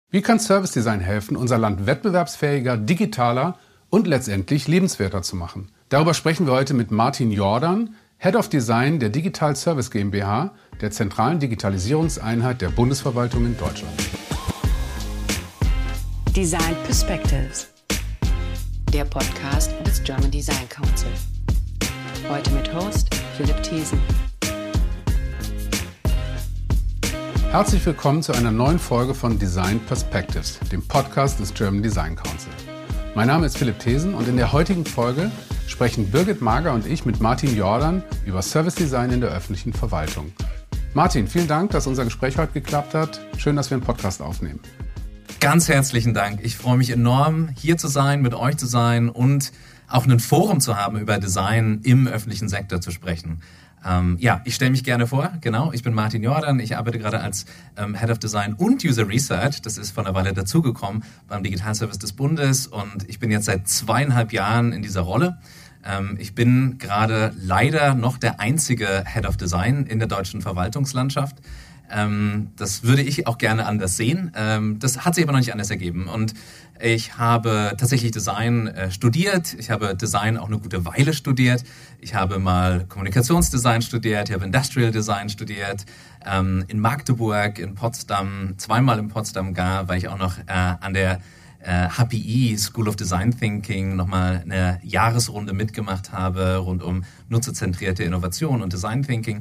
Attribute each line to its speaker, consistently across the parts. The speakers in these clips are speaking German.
Speaker 1: Wie kann Service Design helfen, unser Land wettbewerbsfähiger, digitaler und letztendlich lebenswerter zu machen? Darüber sprechen wir heute mit Martin Jordan, Head of Design der Digital Service GmbH, der zentralen Digitalisierungseinheit der Bundesverwaltung in Deutschland.
Speaker 2: Design Perspectives, der Podcast des German Design Council. Heute mit Host Philipp Thesen.
Speaker 1: Herzlich willkommen zu einer neuen Folge von Design Perspectives, dem Podcast des German Design Council. Mein Name ist Philipp Thesen und in der heutigen Folge sprechen Birgit Mager und ich mit Martin Jordan über Service Design in der öffentlichen Verwaltung. Martin, vielen Dank, dass unser Gespräch heute geklappt hat. Schön, dass wir einen Podcast aufnehmen.
Speaker 3: Ganz herzlichen Dank. Ich freue mich enorm, hier zu sein, mit euch zu sein und auch ein Forum zu haben, über Design im öffentlichen Sektor zu sprechen. Ich stelle mich gerne vor. Genau, ich bin Martin Jordan. Ich arbeite gerade als Head of Design und User Research. Das ist vor einer Weile dazugekommen beim Digital Service des Bundes und ich bin jetzt seit 2,5 Jahren in dieser Rolle. Ich bin gerade leider noch der einzige Head of Design in der deutschen Verwaltungslandschaft. Das würde ich auch gerne anders sehen. Das hat sich aber noch nicht anders ergeben. Und ich habe tatsächlich Design studiert. Ich habe Design auch eine gute Weile studiert. Ich habe mal Kommunikationsdesign studiert. Ich habe Industrial Design studiert. In Magdeburg, in Potsdam, zweimal in Potsdam war ich auch noch an der HPI, School of Design Thinking, nochmal eine Jahresrunde mitgemacht habe rund um nutzerzentrierte Innovation und Design Thinking.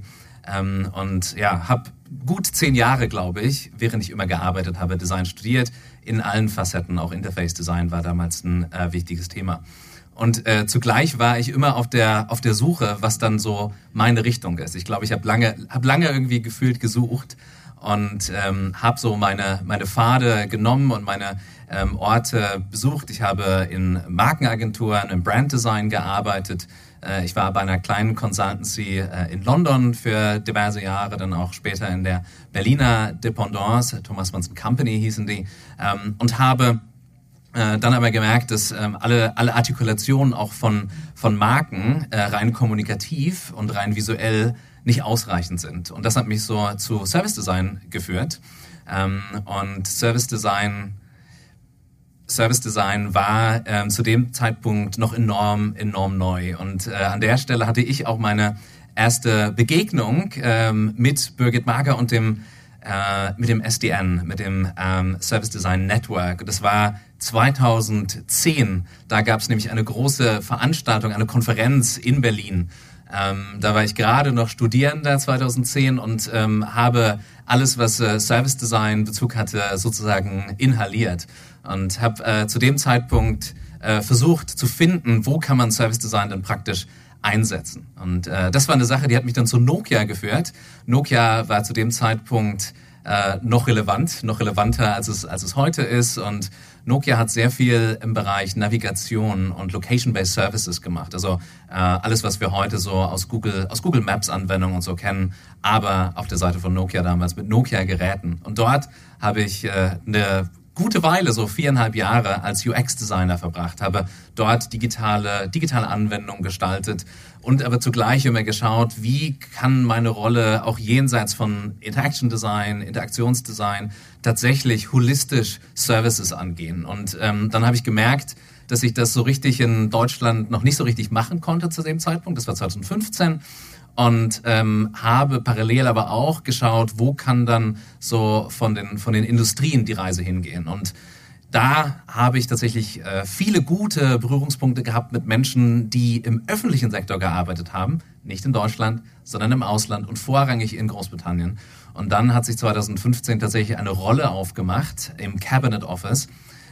Speaker 3: Habe gut 10 Jahre, glaube ich, während ich immer gearbeitet habe, Design studiert, in allen Facetten. Auch Interface Design war damals ein wichtiges Thema. Und zugleich war ich immer auf der Suche, was dann so meine Richtung ist. Ich glaube, ich habe lange irgendwie gefühlt gesucht und habe so meine Pfade genommen und meine Orte besucht. Ich habe in Markenagenturen, im Branddesign gearbeitet. Ich war bei einer kleinen Consultancy in London für diverse Jahre, dann auch später in der Berliner Dependance, Thomas Mann Company hießen die, und habe dann aber gemerkt, dass alle Artikulationen auch von Marken rein kommunikativ und rein visuell nicht ausreichend sind. Und das hat mich so zu Service Design geführt. Und Service Design war zu dem Zeitpunkt noch enorm neu. Und an der Stelle hatte ich auch meine erste Begegnung mit Birgit Mager und mit dem SDN, mit dem Service Design Network. Das war 2010. Da gab es nämlich eine große Veranstaltung, eine Konferenz in Berlin. Da war ich gerade noch Studierender 2010 und habe alles, was Service Design Bezug hatte, sozusagen inhaliert. Und habe zu dem Zeitpunkt versucht zu finden, wo kann man Service Design denn praktisch einsetzen. Und das war eine Sache, die hat mich dann zu Nokia geführt. Nokia war zu dem Zeitpunkt noch relevanter als es heute ist. Und Nokia hat sehr viel im Bereich Navigation und Location-Based Services gemacht. Also alles, was wir heute so aus Google Maps Anwendungen und so kennen, aber auf der Seite von Nokia damals mit Nokia-Geräten. Und dort habe ich eine gute Weile, so 4,5 Jahre als UX-Designer verbracht, habe dort digitale Anwendungen gestaltet und aber zugleich immer geschaut, wie kann meine Rolle auch jenseits von Interaction Design, Interaktionsdesign tatsächlich holistisch Services angehen. Und dann habe ich gemerkt, dass ich das so richtig in Deutschland noch nicht so richtig machen konnte zu dem Zeitpunkt. Das war 2015. Und habe parallel aber auch geschaut, wo kann dann so von den Industrien die Reise hingehen. Und da habe ich tatsächlich viele gute Berührungspunkte gehabt mit Menschen, die im öffentlichen Sektor gearbeitet haben, nicht in Deutschland, sondern im Ausland und vorrangig in Großbritannien. Und dann hat sich 2015 tatsächlich eine Rolle aufgemacht im Cabinet Office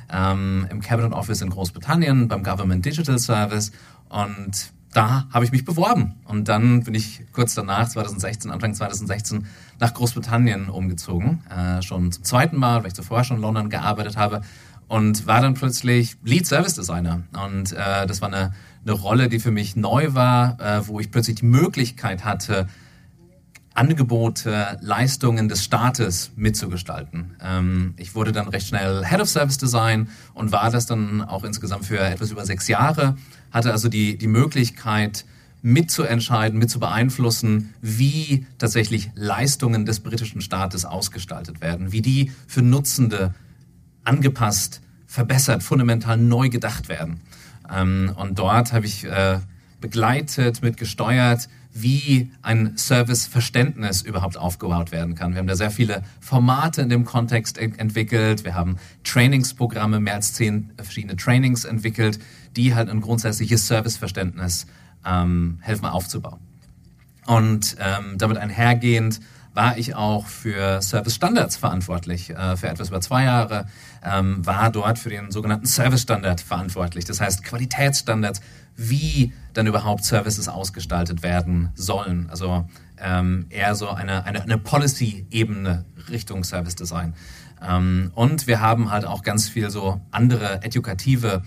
Speaker 3: in Großbritannien, beim Government Digital Service, und da habe ich mich beworben und dann bin ich kurz danach, Anfang 2016, nach Großbritannien umgezogen. Schon zum zweiten Mal, weil ich zuvor schon in London gearbeitet habe und war dann plötzlich Lead Service Designer. Und das war eine Rolle, die für mich neu war, wo ich plötzlich die Möglichkeit hatte, Angebote, Leistungen des Staates mitzugestalten. Ich wurde dann recht schnell Head of Service Design und war das dann auch insgesamt für etwas über 6 Jahre, hatte also die Möglichkeit, mitzuentscheiden, mit zu beeinflussen, wie tatsächlich Leistungen des britischen Staates ausgestaltet werden, wie die für Nutzende angepasst, verbessert, fundamental neu gedacht werden. Und dort habe ich begleitet, mitgesteuert, wie ein Serviceverständnis überhaupt aufgebaut werden kann. Wir haben da sehr viele Formate in dem Kontext entwickelt. Wir haben Trainingsprogramme, mehr als 10 verschiedene Trainings entwickelt, die halt ein grundsätzliches Serviceverständnis helfen aufzubauen. Und damit einhergehend war ich auch für Service-Standards verantwortlich. Für etwas über 2 Jahre war dort für den sogenannten Service-Standard verantwortlich. Das heißt Qualitätsstandards, wie dann überhaupt Services ausgestaltet werden sollen. Also eher so eine Policy-Ebene Richtung Service-Design. Und wir haben halt auch ganz viel so andere edukative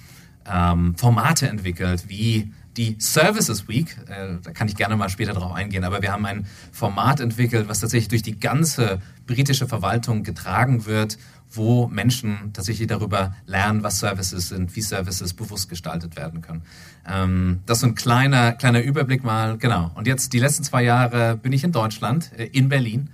Speaker 3: Formate entwickelt, wie die Services Week, da kann ich gerne mal später drauf eingehen, aber wir haben ein Format entwickelt, was tatsächlich durch die ganze britische Verwaltung getragen wird, wo Menschen tatsächlich darüber lernen, was Services sind, wie Services bewusst gestaltet werden können. Das ist so ein kleiner Überblick mal, genau. Und jetzt die letzten 2 Jahre bin ich in Deutschland, in Berlin,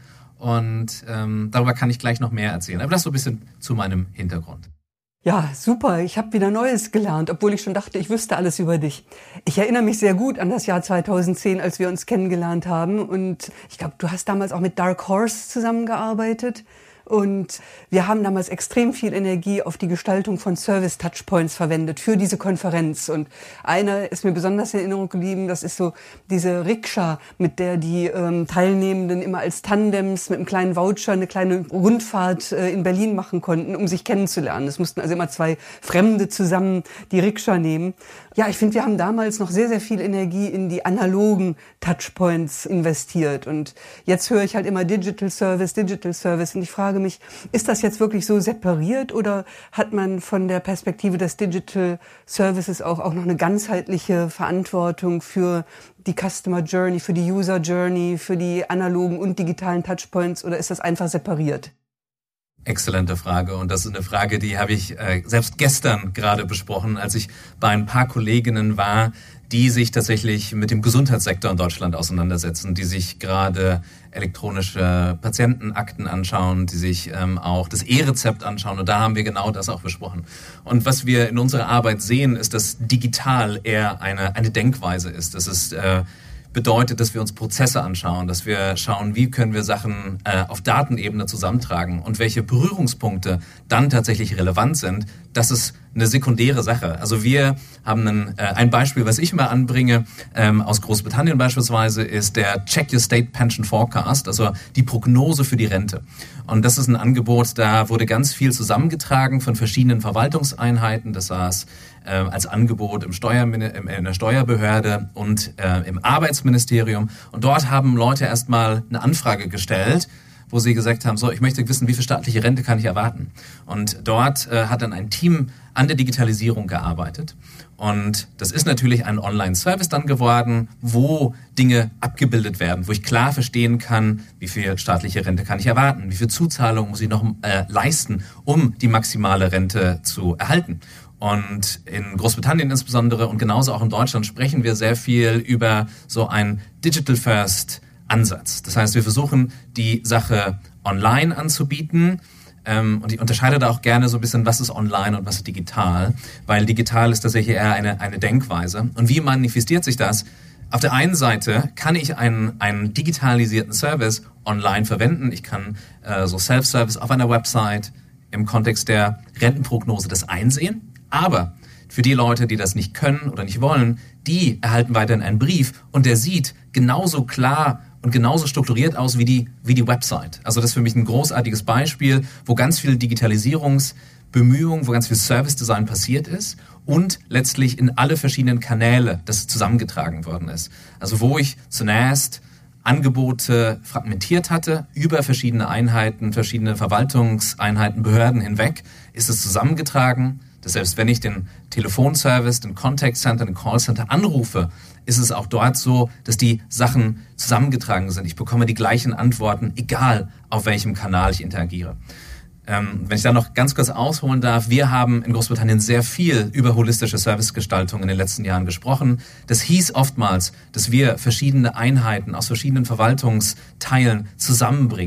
Speaker 3: und darüber kann ich gleich noch mehr erzählen. Aber das so ein bisschen zu meinem Hintergrund.
Speaker 4: Ja, super. Ich habe wieder Neues gelernt, obwohl ich schon dachte, ich wüsste alles über dich. Ich erinnere mich sehr gut an das Jahr 2010, als wir uns kennengelernt haben. Und ich glaube, du hast damals auch mit Dark Horse zusammengearbeitet. Und wir haben damals extrem viel Energie auf die Gestaltung von Service-Touchpoints verwendet für diese Konferenz. Und einer ist mir besonders in Erinnerung geblieben, das ist so diese Rikscha, mit der die Teilnehmenden immer als Tandems mit einem kleinen Voucher eine kleine Rundfahrt in Berlin machen konnten, um sich kennenzulernen. Es mussten also immer 2 Fremde zusammen die Rikscha nehmen. Ja, ich finde, wir haben damals noch sehr, sehr viel Energie in die analogen Touchpoints investiert. Und jetzt höre ich halt immer Digital Service. Und ich frage mich, ist das jetzt wirklich so separiert oder hat man von der Perspektive des Digital Services auch noch eine ganzheitliche Verantwortung für die Customer Journey, für die User Journey, für die analogen und digitalen Touchpoints, oder ist das einfach separiert?
Speaker 3: Exzellente Frage, und das ist eine Frage, die habe ich selbst gestern gerade besprochen, als ich bei ein paar Kolleginnen war, die sich tatsächlich mit dem Gesundheitssektor in Deutschland auseinandersetzen, die sich gerade elektronische Patientenakten anschauen, die sich auch das E-Rezept anschauen, und da haben wir genau das auch besprochen. Und was wir in unserer Arbeit sehen, ist, dass digital eher eine Denkweise ist. Das ist bedeutet, dass wir uns Prozesse anschauen, dass wir schauen, wie können wir Sachen auf Datenebene zusammentragen und welche Berührungspunkte dann tatsächlich relevant sind. Das ist eine sekundäre Sache. Also wir haben ein Beispiel, was ich immer anbringe, aus Großbritannien beispielsweise, ist der Check Your State Pension Forecast, also die Prognose für die Rente. Und das ist ein Angebot, da wurde ganz viel zusammengetragen von verschiedenen Verwaltungseinheiten. Das saß als Angebot in der Steuerbehörde und im Arbeitsministerium. Und dort haben Leute erstmal eine Anfrage gestellt, wo sie gesagt haben, so, ich möchte wissen, wie viel staatliche Rente kann ich erwarten? Und dort hat dann ein Team an der Digitalisierung gearbeitet. Und das ist natürlich ein Online-Service dann geworden, wo Dinge abgebildet werden, wo ich klar verstehen kann, wie viel staatliche Rente kann ich erwarten, wie viel Zuzahlung muss ich noch leisten, um die maximale Rente zu erhalten. Und in Großbritannien insbesondere und genauso auch in Deutschland sprechen wir sehr viel über so ein Digital First Ansatz. Das heißt, wir versuchen, die Sache online anzubieten. Und ich unterscheide da auch gerne so ein bisschen, was ist online und was ist digital. Weil digital ist tatsächlich eher eine Denkweise. Und wie manifestiert sich das? Auf der einen Seite kann ich einen digitalisierten Service online verwenden. Ich kann so Self-Service auf einer Website im Kontext der Rentenprognose das einsehen. Aber für die Leute, die das nicht können oder nicht wollen, die erhalten weiterhin einen Brief und der sieht genauso klar und genauso strukturiert aus wie die Website. Also das ist für mich ein großartiges Beispiel, wo ganz viel Digitalisierungsbemühungen, wo ganz viel Service-Design passiert ist und letztlich in alle verschiedenen Kanäle das zusammengetragen worden ist. Also wo ich zunächst Angebote fragmentiert hatte, über verschiedene Einheiten, verschiedene Verwaltungseinheiten, Behörden hinweg, ist es zusammengetragen. Das selbst wenn ich den Telefonservice, den Contact Center, den Callcenter anrufe, ist es auch dort so, dass die Sachen zusammengetragen sind. Ich bekomme die gleichen Antworten, egal auf welchem Kanal ich interagiere. Wenn ich da noch ganz kurz ausholen darf, wir haben in Großbritannien sehr viel über holistische Servicegestaltung in den letzten Jahren gesprochen. Das hieß oftmals, dass wir verschiedene Einheiten aus verschiedenen Verwaltungsteilen zusammenbringen,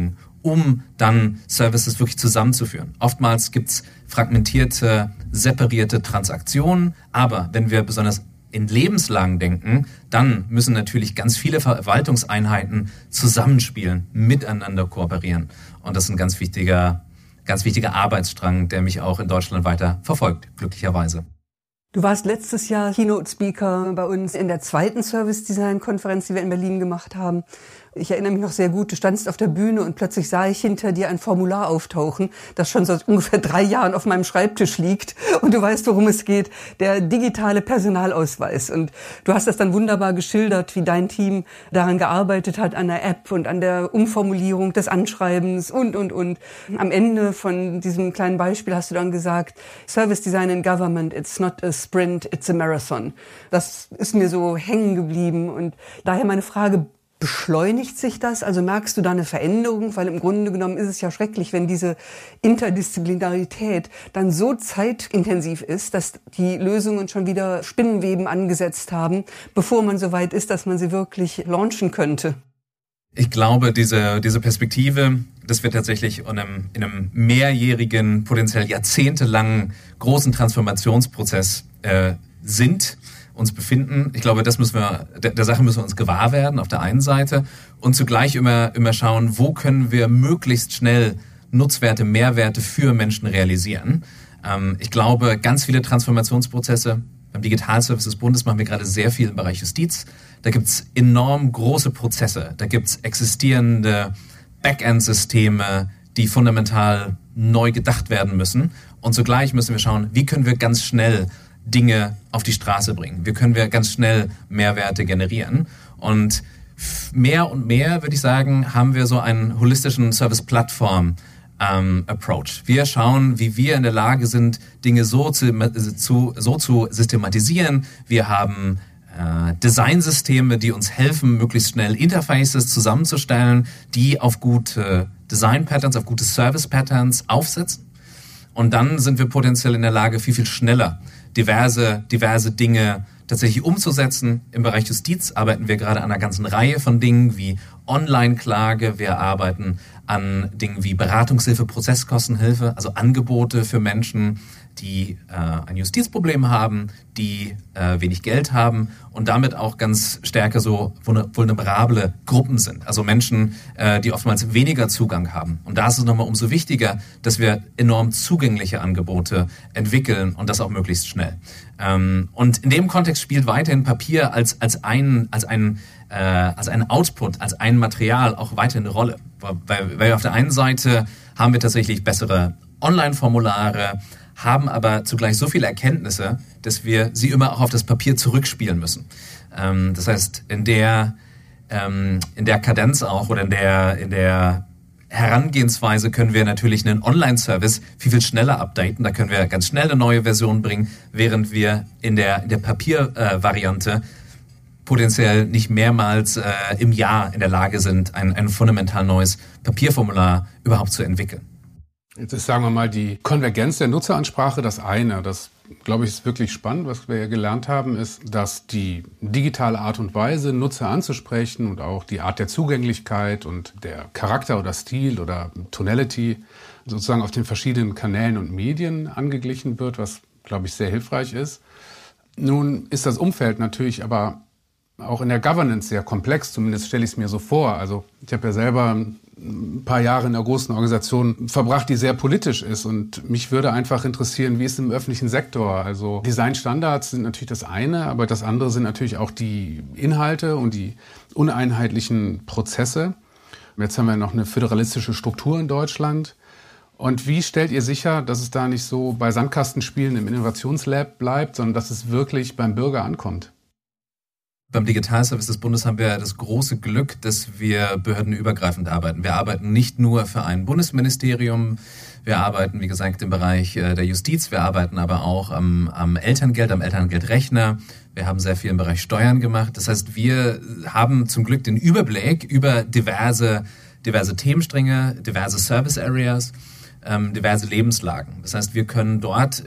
Speaker 3: um dann Services wirklich zusammenzuführen. Oftmals gibt's fragmentierte, separierte Transaktionen, aber wenn wir besonders in Lebenslagen denken, dann müssen natürlich ganz viele Verwaltungseinheiten zusammenspielen, miteinander kooperieren. Und das ist ein ganz wichtiger Arbeitsstrang, der mich auch in Deutschland weiter verfolgt, glücklicherweise.
Speaker 4: Du warst letztes Jahr Keynote-Speaker bei uns in der 2. Service-Design-Konferenz, die wir in Berlin gemacht haben. Ich erinnere mich noch sehr gut, du standst auf der Bühne und plötzlich sah ich hinter dir ein Formular auftauchen, das schon seit ungefähr 3 Jahren auf meinem Schreibtisch liegt. Und du weißt, worum es geht, der digitale Personalausweis. Und du hast das dann wunderbar geschildert, wie dein Team daran gearbeitet hat, an der App und an der Umformulierung des Anschreibens und. Am Ende von diesem kleinen Beispiel hast du dann gesagt, Service Design in Government, it's not a sprint, it's a marathon. Das ist mir so hängen geblieben und daher meine Frage, beschleunigt sich das? Also merkst du da eine Veränderung? Weil im Grunde genommen ist es ja schrecklich, wenn diese Interdisziplinarität dann so zeitintensiv ist, dass die Lösungen schon wieder Spinnenweben angesetzt haben, bevor man so weit ist, dass man sie wirklich launchen könnte.
Speaker 3: Ich glaube, diese Perspektive, dass wir tatsächlich in einem mehrjährigen, potenziell jahrzehntelangen großen Transformationsprozess uns befinden. Ich glaube, das der Sache müssen wir uns gewahr werden auf der einen Seite und zugleich immer schauen, wo können wir möglichst schnell Nutzwerte, Mehrwerte für Menschen realisieren. Ich glaube, ganz viele Transformationsprozesse beim Digitalservice des Bundes machen wir gerade sehr viel im Bereich Justiz. Da gibt's enorm große Prozesse. Da gibt's existierende Backend-Systeme, die fundamental neu gedacht werden müssen. Und zugleich müssen wir schauen, wie können wir ganz schnell Dinge auf die Straße bringen. Wie können wir ganz schnell Mehrwerte generieren? Und mehr und mehr, würde ich sagen, haben wir so einen holistischen Service-Plattform-Approach. Wir schauen, wie wir in der Lage sind, Dinge so zu systematisieren. Wir haben Designsysteme, die uns helfen, möglichst schnell Interfaces zusammenzustellen, die auf gute Design-Patterns, auf gute Service-Patterns aufsetzen. Und dann sind wir potenziell in der Lage, viel schneller diverse Dinge tatsächlich umzusetzen. Im Bereich Justiz arbeiten wir gerade an einer ganzen Reihe von Dingen wie Online-Klage. Wir arbeiten an Dingen wie Beratungshilfe, Prozesskostenhilfe, also Angebote für Menschen, die ein Justizproblem haben, die wenig Geld haben und damit auch ganz stärker so vulnerable Gruppen sind. Also Menschen, die oftmals weniger Zugang haben. Und da ist es nochmal umso wichtiger, dass wir enorm zugängliche Angebote entwickeln und das auch möglichst schnell. Und in dem Kontext spielt weiterhin Papier als ein Output, als ein Material auch weiterhin eine Rolle. Weil auf der einen Seite haben wir tatsächlich bessere Online-Formulare, haben aber zugleich so viele Erkenntnisse, dass wir sie immer auch auf das Papier zurückspielen müssen. Das heißt, in der Kadenz auch oder in der Herangehensweise können wir natürlich einen Online-Service viel schneller updaten. Da können wir ganz schnell eine neue Version bringen, während wir in der Papiervariante potenziell nicht mehrmals im Jahr in der Lage sind, ein fundamental neues Papierformular überhaupt zu entwickeln.
Speaker 1: Jetzt ist, sagen wir mal, die Konvergenz der Nutzeransprache das eine. Das, glaube ich, ist wirklich spannend. Was wir ja gelernt haben, ist, dass die digitale Art und Weise, Nutzer anzusprechen und auch die Art der Zugänglichkeit und der Charakter oder Stil oder Tonality sozusagen auf den verschiedenen Kanälen und Medien angeglichen wird, was, glaube ich, sehr hilfreich ist. Nun ist das Umfeld natürlich aber auch in der Governance sehr komplex, zumindest stelle ich es mir so vor. Also ich habe ja selber ein paar Jahre in einer großen Organisation verbracht, die sehr politisch ist. Und mich würde einfach interessieren, wie ist es im öffentlichen Sektor? Also Designstandards sind natürlich das eine, aber das andere sind natürlich auch die Inhalte und die uneinheitlichen Prozesse. Jetzt haben wir noch eine föderalistische Struktur in Deutschland. Und wie stellt ihr sicher, dass es da nicht so bei Sandkastenspielen im Innovationslab bleibt, sondern dass es wirklich beim Bürger ankommt?
Speaker 3: Beim Digitalservice des Bundes haben wir das große Glück, dass wir behördenübergreifend arbeiten. Wir arbeiten nicht nur für ein Bundesministerium, wir arbeiten, wie gesagt, im Bereich der Justiz, wir arbeiten aber auch am Elterngeld, am Elterngeldrechner. Wir haben sehr viel im Bereich Steuern gemacht. Das heißt, wir haben zum Glück den Überblick über diverse Themenstränge, diverse Service Areas, diverse Lebenslagen. Das heißt, wir können dort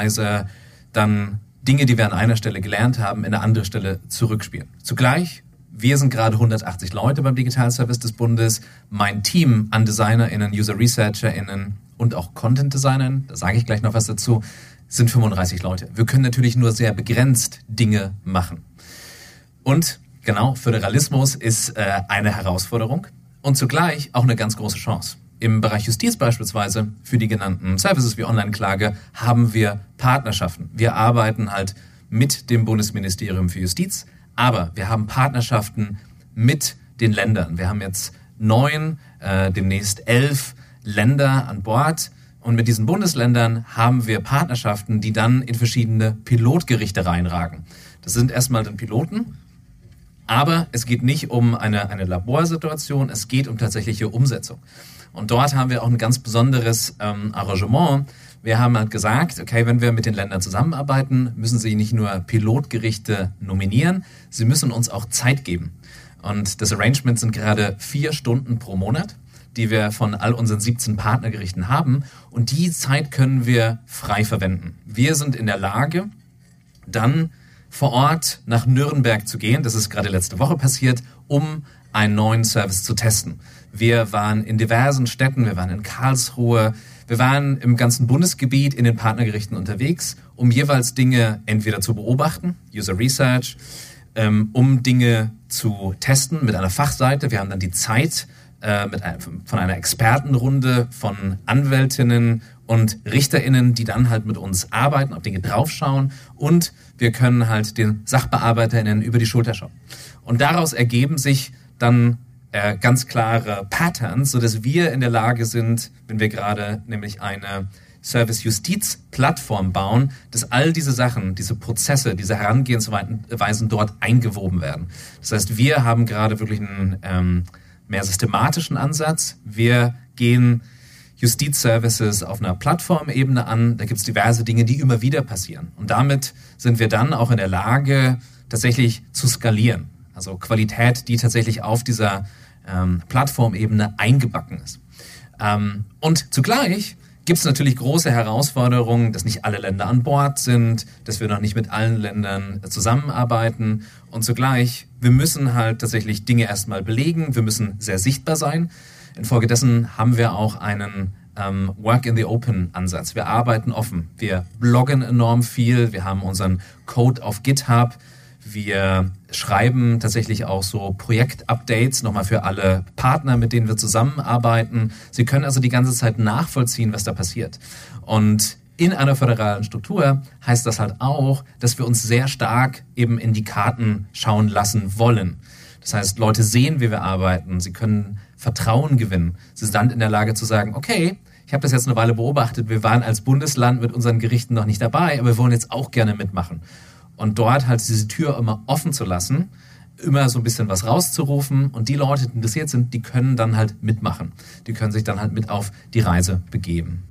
Speaker 3: glücklicherweise dann Dinge, die wir an einer Stelle gelernt haben, in eine andere Stelle zurückspielen. Zugleich Wir sind gerade 180 Leute beim Digitalservice des Bundes. Mein Team an DesignerInnen, User ResearcherInnen und auch Content-DesignerInnen, da sage ich gleich noch was dazu, sind 35 Leute. Wir können natürlich nur sehr begrenzt Dinge machen. Und genau, Föderalismus ist eine Herausforderung und zugleich auch eine ganz große Chance. Im Bereich Justiz beispielsweise, für die genannten Services wie Online-Klage, haben wir Partnerschaften. Wir arbeiten halt mit dem Bundesministerium für Justiz, aber wir haben Partnerschaften mit den Ländern. Wir haben jetzt 9, demnächst 11 Länder an Bord. Und mit diesen Bundesländern haben wir Partnerschaften, die dann in verschiedene Pilotgerichte reinragen. Das sind erstmal dann Piloten, aber es geht nicht um eine Laborsituation, es geht um tatsächliche Umsetzung. Und dort haben wir auch ein ganz besonderes Arrangement. Wir haben halt gesagt, okay, wenn wir mit den Ländern zusammenarbeiten, müssen sie nicht nur Pilotgerichte nominieren, sie müssen uns auch Zeit geben. Und das Arrangement sind gerade 4 Stunden pro Monat, die wir von all unseren 17 Partnergerichten haben. Und die Zeit können wir frei verwenden. Wir sind in der Lage, dann vor Ort nach Nürnberg zu gehen. Das ist gerade letzte Woche passiert, um einen neuen Service zu testen. Wir waren in diversen Städten, wir waren in Karlsruhe, wir waren im ganzen Bundesgebiet in den Partnergerichten unterwegs, um jeweils Dinge entweder zu beobachten, User Research, um Dinge zu testen mit einer Fachseite. Wir haben dann die Zeit von einer Expertenrunde von Anwältinnen und RichterInnen, die dann halt mit uns arbeiten, auf Dinge draufschauen und wir können halt den SachbearbeiterInnen über die Schulter schauen. Und daraus ergeben sich dann ganz klare Patterns, sodass wir in der Lage sind, wenn wir gerade nämlich eine Service-Justiz-Plattform bauen, dass all diese Sachen, diese Prozesse, diese Herangehensweisen dort eingewoben werden. Das heißt, wir haben gerade wirklich einen mehr systematischen Ansatz. Wir gehen Justizservices auf einer Plattformebene an. Da gibt es diverse Dinge, die immer wieder passieren. Und damit sind wir dann auch in der Lage, tatsächlich zu skalieren. Also Qualität, die tatsächlich auf dieser Plattformebene eingebacken ist. Und zugleich gibt es natürlich große Herausforderungen, dass nicht alle Länder an Bord sind, dass wir noch nicht mit allen Ländern zusammenarbeiten. Und zugleich, wir müssen halt tatsächlich Dinge erstmal belegen, wir müssen sehr sichtbar sein. Infolgedessen haben wir auch einen Work in the Open Ansatz. Wir arbeiten offen, wir bloggen enorm viel, wir haben unseren Code auf GitHub, wir schreiben tatsächlich auch so Projektupdates nochmal für alle Partner, mit denen wir zusammenarbeiten. Sie können also die ganze Zeit nachvollziehen, was da passiert. Und in einer föderalen Struktur heißt das halt auch, dass wir uns sehr stark eben in die Karten schauen lassen wollen. Das heißt, Leute sehen, wie wir arbeiten. Sie können Vertrauen gewinnen. Sie sind dann in der Lage zu sagen, okay, ich habe das jetzt eine Weile beobachtet. Wir waren als Bundesland mit unseren Gerichten noch nicht dabei, aber wir wollen jetzt auch gerne mitmachen. Und dort halt diese Tür immer offen zu lassen, immer so ein bisschen was rauszurufen und die Leute, die interessiert sind, die können dann halt mitmachen. Die können sich dann halt mit auf die Reise begeben.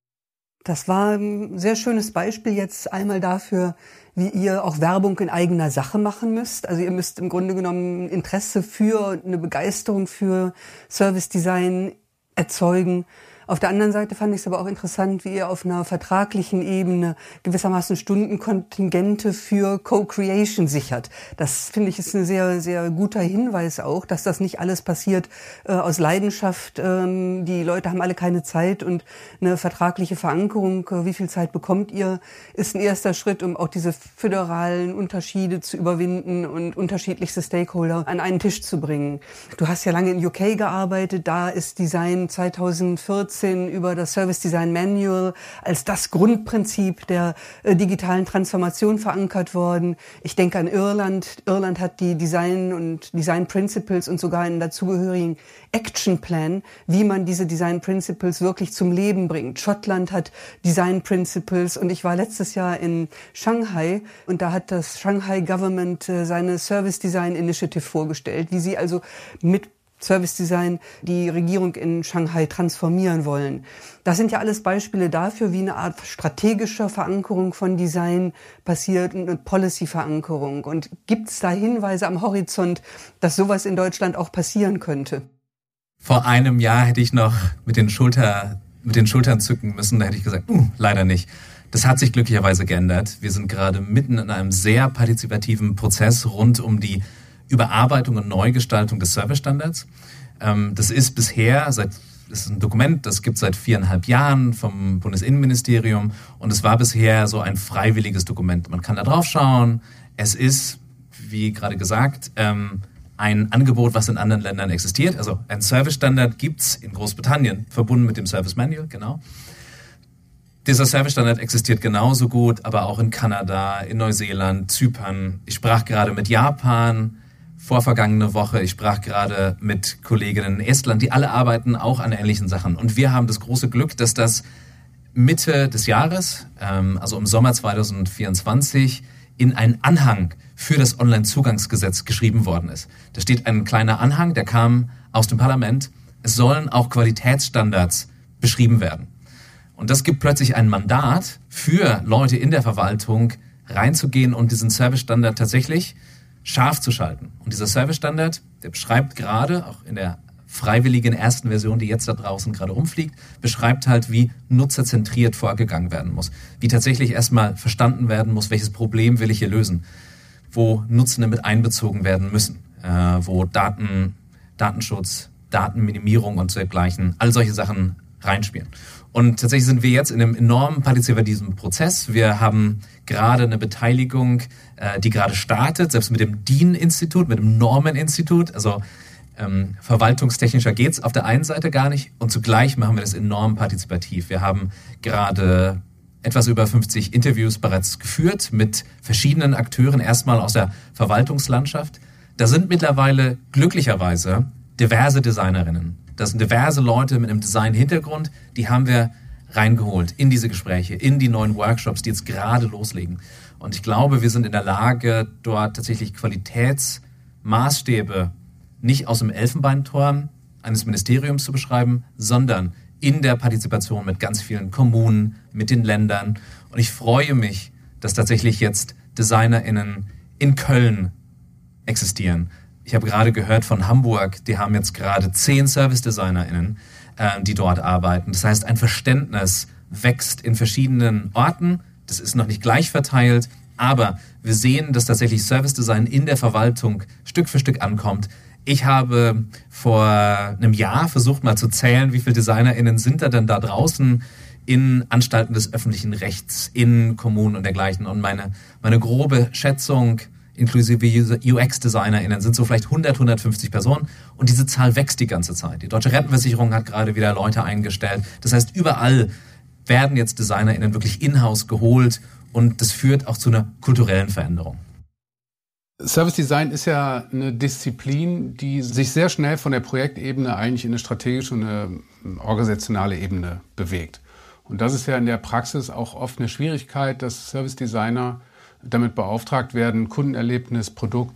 Speaker 4: Das war ein sehr schönes Beispiel jetzt einmal dafür, wie ihr auch Werbung in eigener Sache machen müsst. Also ihr müsst im Grunde genommen Interesse für, eine Begeisterung für Service Design erzeugen. Auf der anderen Seite fand ich es aber auch interessant, wie ihr auf einer vertraglichen Ebene gewissermaßen Stundenkontingente für Co-Creation sichert. Das finde ich ist ein sehr, sehr guter Hinweis auch, dass das nicht alles passiert aus Leidenschaft. Die Leute haben alle keine Zeit und eine vertragliche Verankerung, wie viel Zeit bekommt ihr, ist ein erster Schritt, um auch diese föderalen Unterschiede zu überwinden und unterschiedlichste Stakeholder an einen Tisch zu bringen. Du hast ja lange in UK gearbeitet, da ist Design 2014 über das Service Design Manual als das Grundprinzip der digitalen Transformation verankert worden. Ich denke an Irland. Irland hat die Design und Design Principles und sogar einen dazugehörigen Action Plan, wie man diese Design Principles wirklich zum Leben bringt. Schottland hat Design Principles und ich war letztes Jahr in Shanghai und da hat das Shanghai Government seine Service Design Initiative vorgestellt, wie sie also mit Service Design die Regierung in Shanghai transformieren wollen. Das sind ja alles Beispiele dafür, wie eine Art strategischer Verankerung von Design passiert und eine Policy-Verankerung. Und gibt es da Hinweise am Horizont, dass sowas in Deutschland auch passieren könnte?
Speaker 3: Vor einem Jahr hätte ich noch mit den Schultern zucken müssen. Da hätte ich gesagt, leider nicht. Das hat sich glücklicherweise geändert. Wir sind gerade mitten in einem sehr partizipativen Prozess rund um die Überarbeitung und Neugestaltung des Servicestandards. Das ist bisher das ist ein Dokument, das gibt es seit 4,5 Jahren vom Bundesinnenministerium und es war bisher so ein freiwilliges Dokument. Man kann da drauf schauen. Es ist, wie gerade gesagt, ein Angebot, was in anderen Ländern existiert. Also ein Servicestandard gibt es in Großbritannien, verbunden mit dem Service Manual, genau. Dieser Servicestandard existiert genauso gut, aber auch in Kanada, in Neuseeland, Zypern. Ich sprach gerade mit Japan vorvergangene Woche. Ich sprach gerade mit Kolleginnen in Estland, die alle arbeiten auch an ähnlichen Sachen. Und wir haben das große Glück, dass das Mitte des Jahres, also im Sommer 2024, in einen Anhang für das Onlinezugangsgesetz geschrieben worden ist. Da steht ein kleiner Anhang, der kam aus dem Parlament. Es sollen auch Qualitätsstandards beschrieben werden. Und das gibt plötzlich ein Mandat für Leute in der Verwaltung, reinzugehen und diesen Servicestandard tatsächlich scharf zu schalten. Und dieser Servicestandard, der beschreibt gerade, auch in der freiwilligen ersten Version, die jetzt da draußen gerade rumfliegt, beschreibt halt, wie nutzerzentriert vorgegangen werden muss. Wie tatsächlich erstmal verstanden werden muss, welches Problem will ich hier lösen. Wo Nutzende mit einbezogen werden müssen. Wo Datenschutz, Datenminimierung und dergleichen, all solche Sachen reinspielen. Und tatsächlich sind wir jetzt in einem enormen partizipativen Prozess. Wir haben gerade eine Beteiligung, die gerade startet, selbst mit dem DIN-Institut, mit dem Normen-Institut. Also verwaltungstechnischer geht's auf der einen Seite gar nicht. Und zugleich machen wir das enorm partizipativ. Wir haben gerade etwas über 50 Interviews bereits geführt mit verschiedenen Akteuren, erstmal aus der Verwaltungslandschaft. Da sind mittlerweile glücklicherweise diverse Designerinnen. Das sind diverse Leute mit einem Design-Hintergrund, die haben wir reingeholt in diese Gespräche, in die neuen Workshops, die jetzt gerade loslegen. Und ich glaube, wir sind in der Lage, dort tatsächlich Qualitätsmaßstäbe nicht aus dem Elfenbeinturm eines Ministeriums zu beschreiben, sondern in der Partizipation mit ganz vielen Kommunen, mit den Ländern. Und ich freue mich, dass tatsächlich jetzt DesignerInnen in Köln existieren. Ich habe gerade gehört von Hamburg, die haben jetzt gerade 10 Service-DesignerInnen, die dort arbeiten. Das heißt, ein Verständnis wächst in verschiedenen Orten. Das ist noch nicht gleich verteilt, aber wir sehen, dass tatsächlich Service-Design in der Verwaltung Stück für Stück ankommt. Ich habe vor einem Jahr versucht mal zu zählen, wie viele DesignerInnen sind da denn da draußen in Anstalten des öffentlichen Rechts, in Kommunen und dergleichen. Und meine grobe Schätzung inklusive UX-DesignerInnen sind so vielleicht 150 Personen und diese Zahl wächst die ganze Zeit. Die Deutsche Rentenversicherung hat gerade wieder Leute eingestellt. Das heißt, überall werden jetzt DesignerInnen wirklich in-house geholt und das führt auch zu einer kulturellen Veränderung.
Speaker 1: Service Design ist ja eine Disziplin, die sich sehr schnell von der Projektebene eigentlich in eine strategische und eine organisationale Ebene bewegt. Und das ist ja in der Praxis auch oft eine Schwierigkeit, dass Service Designer damit beauftragt werden, Kundenerlebnis, Produkt,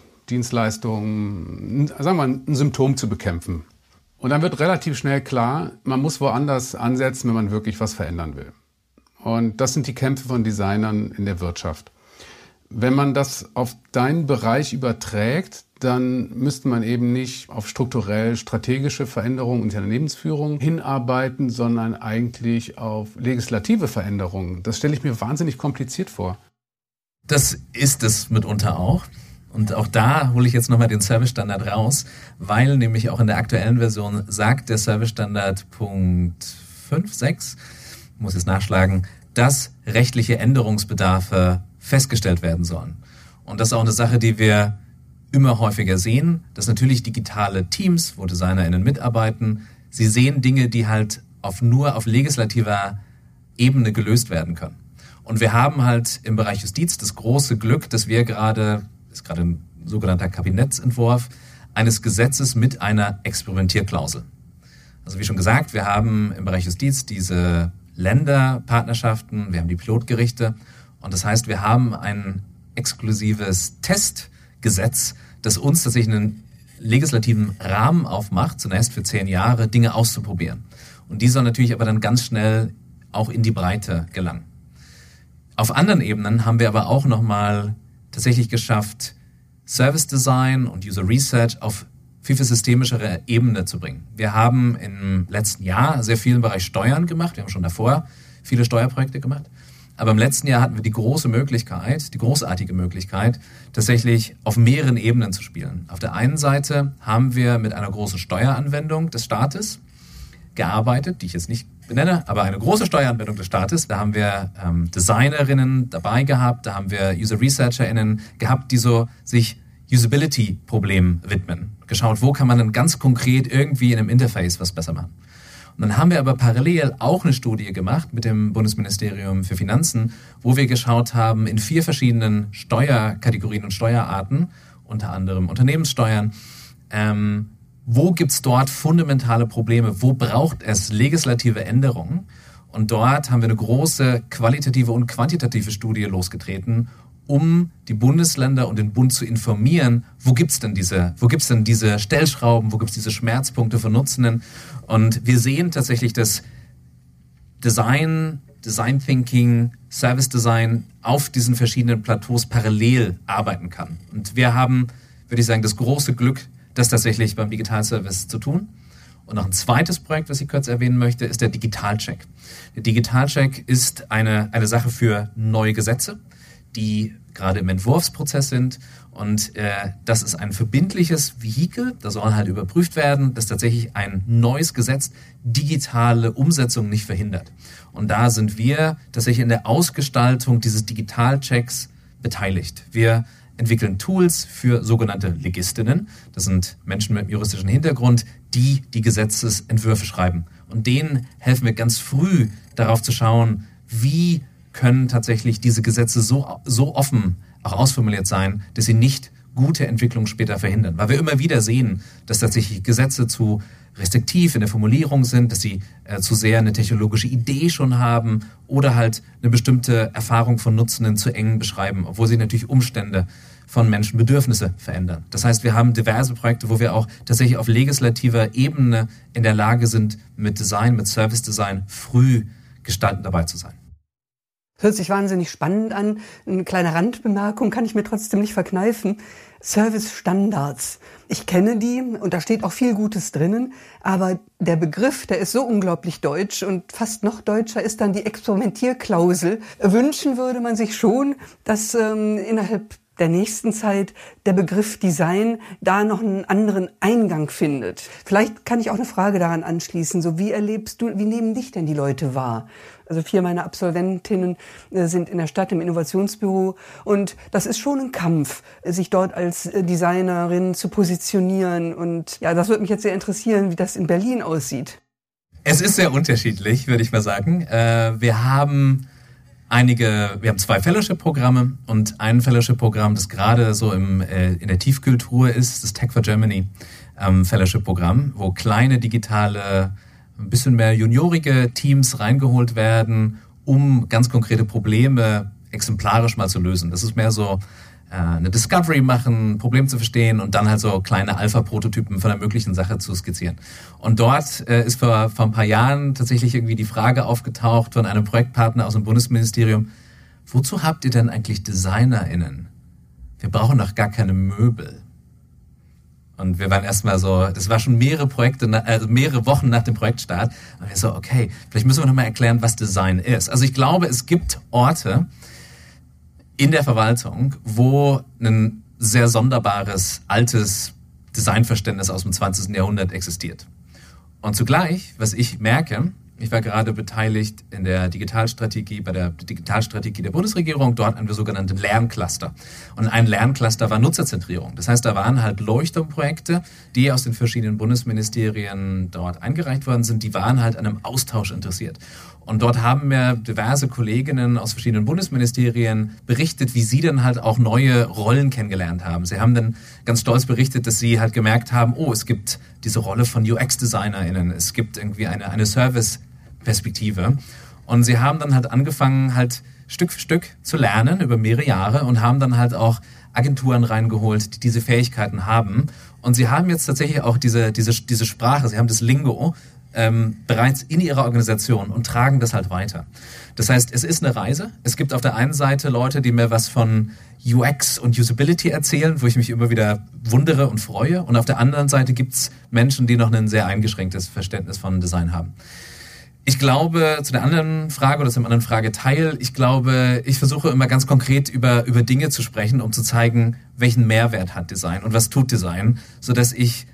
Speaker 1: Dienstleistungen, sagen wir mal, ein Symptom zu bekämpfen. Und dann wird relativ schnell klar, man muss woanders ansetzen, wenn man wirklich was verändern will. Und das sind die Kämpfe von Designern in der Wirtschaft. Wenn man das auf deinen Bereich überträgt, dann müsste man eben nicht auf strukturell strategische Veränderungen in der Unternehmensführung hinarbeiten, sondern eigentlich auf legislative Veränderungen. Das stelle ich mir wahnsinnig kompliziert vor.
Speaker 3: Das ist es mitunter auch. Und auch da hole ich jetzt nochmal den Servicestandard raus, weil nämlich auch in der aktuellen Version sagt der Servicestandard Punkt 5, 6, muss jetzt nachschlagen, dass rechtliche Änderungsbedarfe festgestellt werden sollen. Und das ist auch eine Sache, die wir immer häufiger sehen, dass natürlich digitale Teams, wo DesignerInnen mitarbeiten, sie sehen Dinge, die halt nur auf legislativer Ebene gelöst werden können. Und wir haben halt im Bereich Justiz das große Glück, dass wir das ist gerade ein sogenannter Kabinettsentwurf, eines Gesetzes mit einer Experimentierklausel. Also wie schon gesagt, wir haben im Bereich Justiz diese Länderpartnerschaften, wir haben die Pilotgerichte und das heißt, wir haben ein exklusives Testgesetz, das uns tatsächlich einen legislativen Rahmen aufmacht, zunächst für 10 Jahre, Dinge auszuprobieren. Und die soll natürlich aber dann ganz schnell auch in die Breite gelangen. Auf anderen Ebenen haben wir aber auch nochmal tatsächlich geschafft, Service Design und User Research auf viel systemischere Ebene zu bringen. Wir haben im letzten Jahr sehr viel im Bereich Steuern gemacht. Wir haben schon davor viele Steuerprojekte gemacht. Aber im letzten Jahr hatten wir die großartige Möglichkeit, tatsächlich auf mehreren Ebenen zu spielen. Auf der einen Seite haben wir mit einer großen Steueranwendung des Staates gearbeitet, die ich jetzt nicht benenne, aber eine große Steueranwendung des Staates. Da haben wir Designerinnen dabei gehabt, da haben wir User-ResearcherInnen gehabt, die so sich Usability-Problemen widmen. Geschaut, wo kann man dann ganz konkret irgendwie in einem Interface was besser machen. Und dann haben wir aber parallel auch eine Studie gemacht mit dem Bundesministerium für Finanzen, wo wir geschaut haben in 4 verschiedenen Steuerkategorien und Steuerarten, unter anderem Unternehmenssteuern, wo gibt's dort fundamentale Probleme, wo braucht es legislative Änderungen? Und dort haben wir eine große qualitative und quantitative Studie losgetreten, um die Bundesländer und den Bund zu informieren, wo gibt's denn diese Stellschrauben, wo gibt's diese Schmerzpunkte von Nutzenden. Und wir sehen tatsächlich, dass Design Thinking, Service Design auf diesen verschiedenen Plateaus parallel arbeiten kann. Und wir haben, würde ich sagen, das große Glück, das tatsächlich beim Digitalservice zu tun. Und noch ein zweites Projekt, was ich kurz erwähnen möchte, ist der Digitalcheck. Der Digitalcheck ist eine Sache für neue Gesetze, die gerade im Entwurfsprozess sind. Und das ist ein verbindliches Vehikel, da soll halt überprüft werden, dass tatsächlich ein neues Gesetz digitale Umsetzung nicht verhindert. Und da sind wir tatsächlich in der Ausgestaltung dieses Digitalchecks beteiligt. Wir entwickeln Tools für sogenannte Legistinnen. Das sind Menschen mit einem juristischen Hintergrund, die Gesetzesentwürfe schreiben. Und denen helfen wir ganz früh darauf zu schauen, wie können tatsächlich diese Gesetze so offen auch ausformuliert sein, dass sie nicht gute Entwicklung später verhindern. Weil wir immer wieder sehen, dass tatsächlich Gesetze zu restriktiv in der Formulierung sind, dass sie zu sehr eine technologische Idee schon haben oder halt eine bestimmte Erfahrung von Nutzenden zu eng beschreiben, obwohl sie natürlich Umstände von Menschen, Bedürfnisse verändern. Das heißt, wir haben diverse Projekte, wo wir auch tatsächlich auf legislativer Ebene in der Lage sind, mit Design, mit Service Design früh gestaltend dabei zu sein.
Speaker 4: Hört sich wahnsinnig spannend an. Eine kleine Randbemerkung kann ich mir trotzdem nicht verkneifen. Service-Standards. Ich kenne die und da steht auch viel Gutes drinnen, aber der Begriff, der ist so unglaublich deutsch und fast noch deutscher ist dann die Experimentierklausel. Wünschen würde man sich schon, dass innerhalb der nächsten Zeit der Begriff Design da noch einen anderen Eingang findet. Vielleicht kann ich auch eine Frage daran anschließen. So, wie nehmen dich denn die Leute wahr? Also 4 meiner Absolventinnen sind in der Stadt im Innovationsbüro und das ist schon ein Kampf, sich dort als Designerin zu positionieren. Und ja, das würde mich jetzt sehr interessieren, wie das in Berlin aussieht.
Speaker 3: Es ist sehr unterschiedlich, würde ich mal sagen. Wir haben 2 Fellowship-Programme und ein Fellowship-Programm, das gerade so in der Tiefkühltruhe ist, das Tech for Germany Fellowship-Programm, wo kleine digitale, ein bisschen mehr juniorige Teams reingeholt werden, um ganz konkrete Probleme exemplarisch mal zu lösen. Das ist mehr so eine Discovery machen, ein Problem zu verstehen und dann halt so kleine Alpha-Prototypen von einer möglichen Sache zu skizzieren. Und dort ist vor ein paar Jahren tatsächlich irgendwie die Frage aufgetaucht von einem Projektpartner aus dem Bundesministerium, wozu habt ihr denn eigentlich DesignerInnen? Wir brauchen doch gar keine Möbel. Und wir waren erstmal so, das war schon mehrere Wochen nach dem Projektstart. Und wir so, okay, vielleicht müssen wir nochmal erklären, was Design ist. Also ich glaube, es gibt Orte in der Verwaltung, wo ein sehr sonderbares, altes Designverständnis aus dem 20. Jahrhundert existiert. Und zugleich, was ich merke, ich war gerade beteiligt in der Digitalstrategie, bei der Digitalstrategie der Bundesregierung. Dort haben wir sogenannte Lerncluster. Und ein Lerncluster war Nutzerzentrierung. Das heißt, da waren halt Leuchtturmprojekte, die aus den verschiedenen Bundesministerien dort eingereicht worden sind. Die waren halt an einem Austausch interessiert. Und dort haben mir diverse Kolleginnen aus verschiedenen Bundesministerien berichtet, wie sie dann halt auch neue Rollen kennengelernt haben. Sie haben dann ganz stolz berichtet, dass sie halt gemerkt haben, es gibt diese Rolle von UX-DesignerInnen, es gibt irgendwie eine Service-Perspektive. Und sie haben dann halt angefangen, halt Stück für Stück zu lernen über mehrere Jahre und haben dann halt auch Agenturen reingeholt, die diese Fähigkeiten haben. Und sie haben jetzt tatsächlich auch diese Sprache, sie haben das Lingo bereits in ihrer Organisation und tragen das halt weiter. Das heißt, es ist eine Reise. Es gibt auf der einen Seite Leute, die mir was von UX und Usability erzählen, wo ich mich immer wieder wundere und freue. Und auf der anderen Seite gibt es Menschen, die noch ein sehr eingeschränktes Verständnis von Design haben. Ich glaube, zu der anderen Frage oder zum anderen Frageteil, ich glaube, ich versuche immer ganz konkret über Dinge zu sprechen, um zu zeigen, welchen Mehrwert hat Design und was tut Design, sodass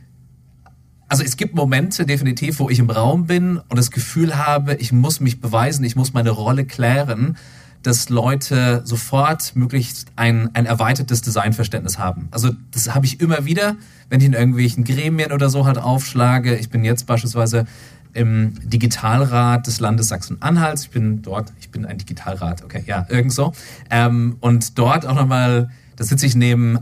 Speaker 3: also es gibt Momente definitiv, wo ich im Raum bin und das Gefühl habe, ich muss mich beweisen, ich muss meine Rolle klären, dass Leute sofort möglichst ein erweitertes Designverständnis haben. Also das habe ich immer wieder, wenn ich in irgendwelchen Gremien oder so halt aufschlage. Ich bin jetzt beispielsweise im Digitalrat des Landes Sachsen-Anhalt. Ich bin ein Digitalrat, okay, ja, irgend so. Und dort auch nochmal, da sitze ich neben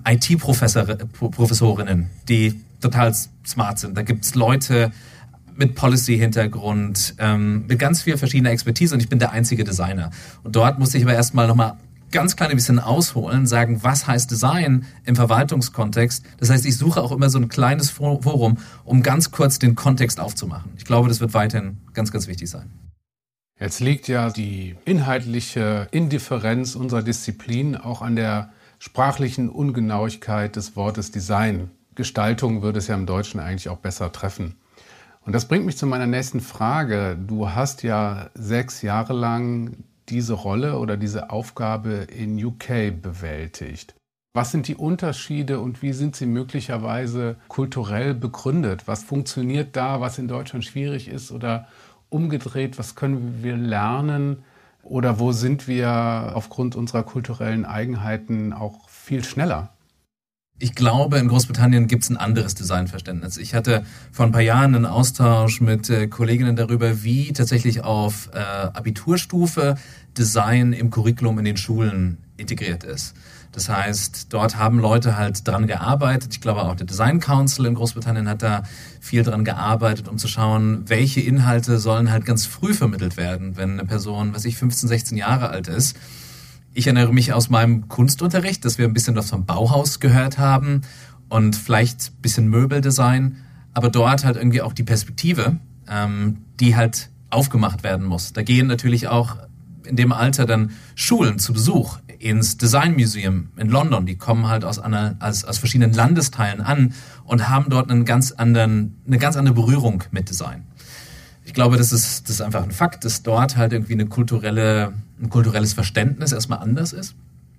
Speaker 3: IT-Professorinnen, die total smart sind. Da gibt's Leute mit Policy-Hintergrund, mit ganz viel verschiedener Expertise und ich bin der einzige Designer. Und dort musste ich aber erstmal nochmal ganz klein ein bisschen ausholen, sagen, was heißt Design im Verwaltungskontext. Das heißt, ich suche auch immer so ein kleines Forum, um ganz kurz den Kontext aufzumachen. Ich glaube, das wird weiterhin ganz, ganz wichtig sein.
Speaker 1: Jetzt liegt ja die inhaltliche Indifferenz unserer Disziplin auch an der sprachlichen Ungenauigkeit des Wortes Design. Gestaltung würde es ja im Deutschen eigentlich auch besser treffen. Und das bringt mich zu meiner nächsten Frage. Du hast ja 6 Jahre lang diese Rolle oder diese Aufgabe in UK bewältigt. Was sind die Unterschiede und wie sind sie möglicherweise kulturell begründet? Was funktioniert da, was in Deutschland schwierig ist oder umgedreht? Was können wir lernen oder wo sind wir aufgrund unserer kulturellen Eigenheiten auch viel schneller?
Speaker 3: Ich glaube, in Großbritannien gibt es ein anderes Designverständnis. Ich hatte vor ein paar Jahren einen Austausch mit Kolleginnen darüber, wie tatsächlich auf Abiturstufe Design im Curriculum in den Schulen integriert ist. Das heißt, dort haben Leute halt dran gearbeitet. Ich glaube, auch der Design Council in Großbritannien hat da viel dran gearbeitet, um zu schauen, welche Inhalte sollen halt ganz früh vermittelt werden, wenn eine Person, 15, 16 Jahre alt ist. Ich erinnere mich aus meinem Kunstunterricht, dass wir ein bisschen was vom Bauhaus gehört haben und vielleicht ein bisschen Möbeldesign, aber dort halt irgendwie auch die Perspektive, die halt aufgemacht werden muss. Da gehen natürlich auch in dem Alter dann Schulen zu Besuch ins Design Museum in London. Die kommen halt aus verschiedenen Landesteilen an und haben dort eine ganz andere Berührung mit Design. Ich glaube, das ist einfach ein Fakt, dass dort halt irgendwie ein kulturelles Verständnis erstmal anders ist.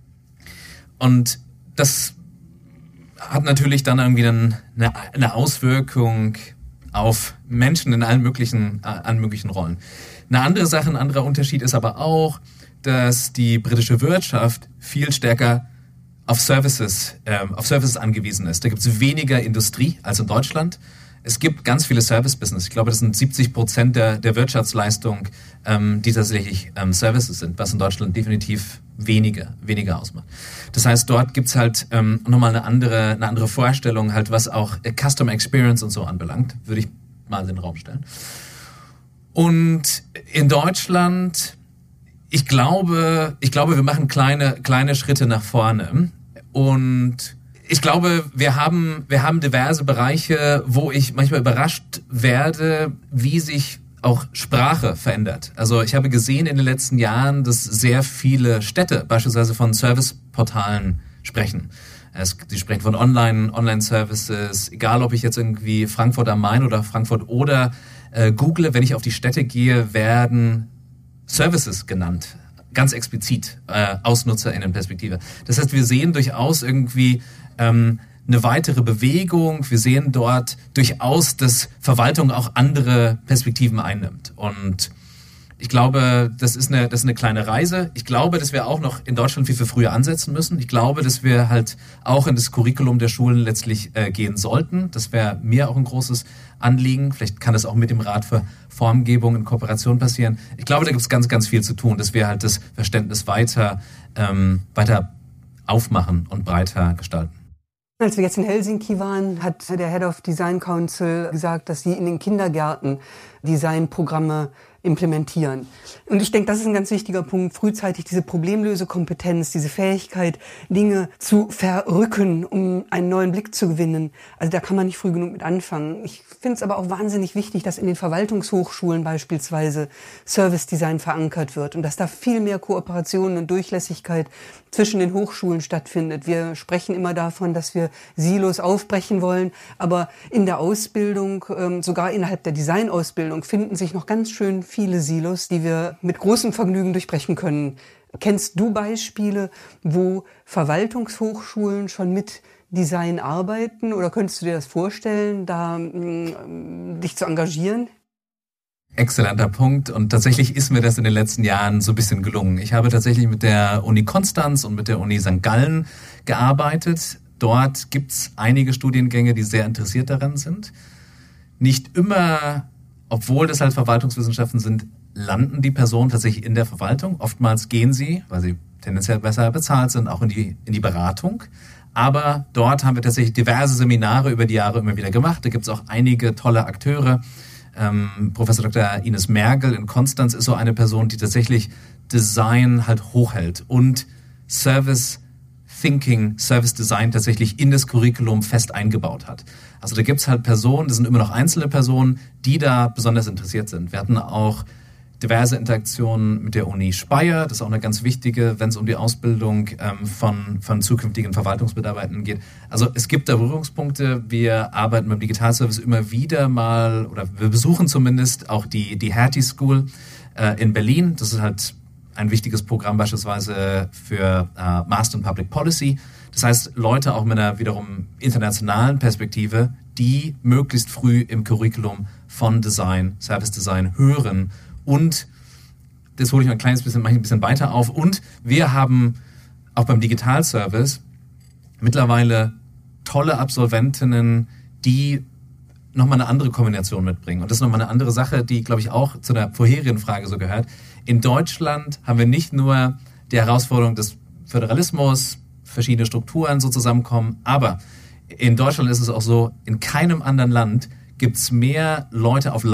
Speaker 3: Und das hat natürlich dann irgendwie eine Auswirkung auf Menschen in allen möglichen Rollen. Eine andere Sache, ein anderer Unterschied ist aber auch, dass die britische Wirtschaft viel stärker auf Services angewiesen ist. Da gibt es weniger Industrie als in Deutschland. Es gibt ganz viele Service-Business. Ich glaube, das sind 70% der Wirtschaftsleistung, die tatsächlich Services sind, was in Deutschland definitiv weniger ausmacht. Das heißt, dort gibt's halt nochmal eine andere Vorstellung, halt was auch Customer Experience und so anbelangt, würde ich mal in den Raum stellen. Und in Deutschland, ich glaube, wir machen kleine Schritte nach vorne und ich glaube, wir haben diverse Bereiche, wo ich manchmal überrascht werde, wie sich auch Sprache verändert. Also ich habe gesehen in den letzten Jahren, dass sehr viele Städte beispielsweise von Serviceportalen sprechen. Sie sprechen von Online-Services, egal ob ich jetzt irgendwie Frankfurt am Main oder Frankfurt oder google, wenn ich auf die Städte gehe, werden Services genannt. Ganz explizit aus NutzerInnen-Perspektive. Das heißt, wir sehen durchaus irgendwie eine weitere Bewegung. Wir sehen dort durchaus, dass Verwaltung auch andere Perspektiven einnimmt. Und ich glaube, das ist eine kleine Reise. Ich glaube, dass wir auch noch in Deutschland viel früher ansetzen müssen. Ich glaube, dass wir halt auch in das Curriculum der Schulen letztlich gehen sollten. Das wäre mir auch ein großes Anliegen. Vielleicht kann das auch mit dem Rat für Formgebung in Kooperation passieren. Ich glaube, da gibt es ganz, ganz viel zu tun, dass wir halt das Verständnis weiter aufmachen und breiter gestalten.
Speaker 4: Als wir jetzt in Helsinki waren, hat der Head of Design Council gesagt, dass sie in den Kindergärten Designprogramme implementieren. Und ich denke, das ist ein ganz wichtiger Punkt, frühzeitig diese Problemlösekompetenz, diese Fähigkeit, Dinge zu verrücken, um einen neuen Blick zu gewinnen. Also da kann man nicht früh genug mit anfangen. Ich finde es aber auch wahnsinnig wichtig, dass in den Verwaltungshochschulen beispielsweise Service Design verankert wird und dass da viel mehr Kooperation und Durchlässigkeit zwischen den Hochschulen stattfindet. Wir sprechen immer davon, dass wir Silos aufbrechen wollen, aber in der Ausbildung, sogar innerhalb der Designausbildung, finden sich noch ganz schön viele Silos, die wir mit großem Vergnügen durchbrechen können. Kennst du Beispiele, wo Verwaltungshochschulen schon mit Design arbeiten, oder könntest du dir das vorstellen, da dich zu engagieren?
Speaker 3: Exzellenter Punkt, und tatsächlich ist mir das in den letzten Jahren so ein bisschen gelungen. Ich habe tatsächlich mit der Uni Konstanz und mit der Uni St. Gallen gearbeitet. Dort gibt's einige Studiengänge, die sehr interessiert daran sind. Nicht immer, obwohl das halt Verwaltungswissenschaften sind, landen die Personen tatsächlich in der Verwaltung. Oftmals gehen sie, weil sie tendenziell besser bezahlt sind, auch in die Beratung. Aber dort haben wir tatsächlich diverse Seminare über die Jahre immer wieder gemacht. Da gibt's auch einige tolle Akteure. Professor Dr. Ines Mergel in Konstanz ist so eine Person, die tatsächlich Design halt hochhält und Service Thinking, Service Design tatsächlich in das Curriculum fest eingebaut hat. Also da gibt's halt Personen, das sind immer noch einzelne Personen, die da besonders interessiert sind. Wir hatten auch diverse Interaktionen mit der Uni Speyer, das ist auch eine ganz wichtige, wenn es um die Ausbildung von zukünftigen Verwaltungsmitarbeitern geht. Also es gibt da Berührungspunkte. Wir arbeiten beim Digitalservice immer wieder mal, oder wir besuchen zumindest auch die Hertie School in Berlin. Das ist halt ein wichtiges Programm beispielsweise für Master in Public Policy. Das heißt, Leute auch mit einer wiederum internationalen Perspektive, die möglichst früh im Curriculum von Design, Service Design hören. Und das hole ich mache ich ein bisschen weiter auf. Und wir haben auch beim Digitalservice mittlerweile tolle Absolventinnen, die nochmal eine andere Kombination mitbringen. Und das ist nochmal eine andere Sache, die, glaube ich, auch zu der vorherigen Frage so gehört. In Deutschland haben wir nicht nur die Herausforderung des Föderalismus, verschiedene Strukturen so zusammenkommen, aber in Deutschland ist es auch so, in keinem anderen Land gibt's mehr Leute auf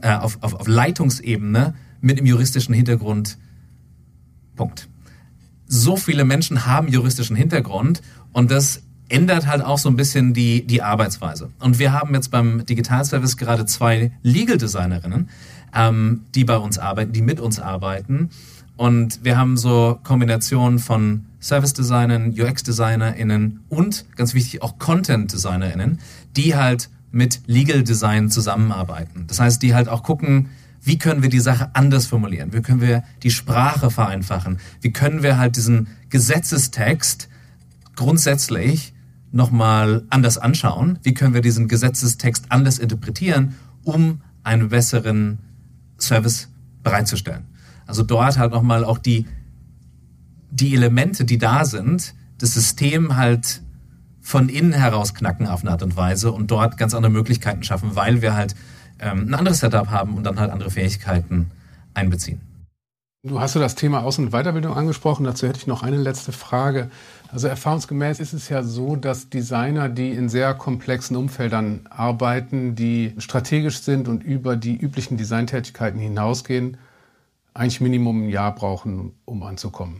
Speaker 3: Leitungsebene mit einem juristischen Hintergrund. Punkt. So viele Menschen haben juristischen Hintergrund, und das ändert halt auch so ein bisschen die Arbeitsweise. Und wir haben jetzt beim Digitalservice gerade 2 Legal Designerinnen, die bei uns arbeiten, die mit uns arbeiten. Und wir haben so Kombinationen von Service-Designern, UX-DesignerInnen und, ganz wichtig, auch Content-DesignerInnen, die halt mit Legal Design zusammenarbeiten. Das heißt, die halt auch gucken, wie können wir die Sache anders formulieren? Wie können wir die Sprache vereinfachen? Wie können wir halt diesen Gesetzestext grundsätzlich nochmal anders anschauen? Wie können wir diesen Gesetzestext anders interpretieren, um einen besseren Service bereitzustellen? Also dort halt nochmal auch die Elemente, die da sind, das System halt von innen heraus knacken auf eine Art und Weise und dort ganz andere Möglichkeiten schaffen, weil wir halt ein anderes Setup haben und dann halt andere Fähigkeiten einbeziehen.
Speaker 1: Du hast das Thema Aus- und Weiterbildung angesprochen. Dazu hätte ich noch eine letzte Frage. Also erfahrungsgemäß ist es ja so, dass Designer, die in sehr komplexen Umfeldern arbeiten, die strategisch sind und über die üblichen Designtätigkeiten hinausgehen, eigentlich Minimum ein Jahr brauchen, um anzukommen.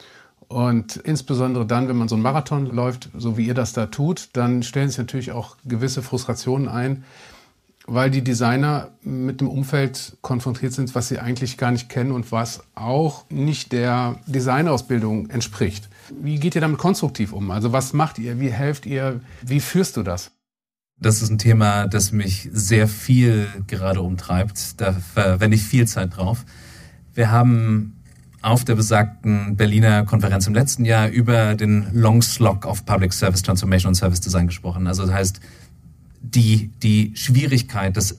Speaker 1: Und insbesondere dann, wenn man so einen Marathon läuft, so wie ihr das da tut, dann stellen sich natürlich auch gewisse Frustrationen ein, weil die Designer mit einem Umfeld konfrontiert sind, was sie eigentlich gar nicht kennen und was auch nicht der Designausbildung entspricht. Wie geht ihr damit konstruktiv um? Also was macht ihr? Wie helft ihr? Wie führst du das?
Speaker 3: Das ist ein Thema, das mich sehr viel gerade umtreibt. Da verwende ich viel Zeit drauf. Wir haben auf der besagten Berliner Konferenz im letzten Jahr über den Long Slog of Public Service Transformation und Service Design gesprochen. Also das heißt, die Schwierigkeit, das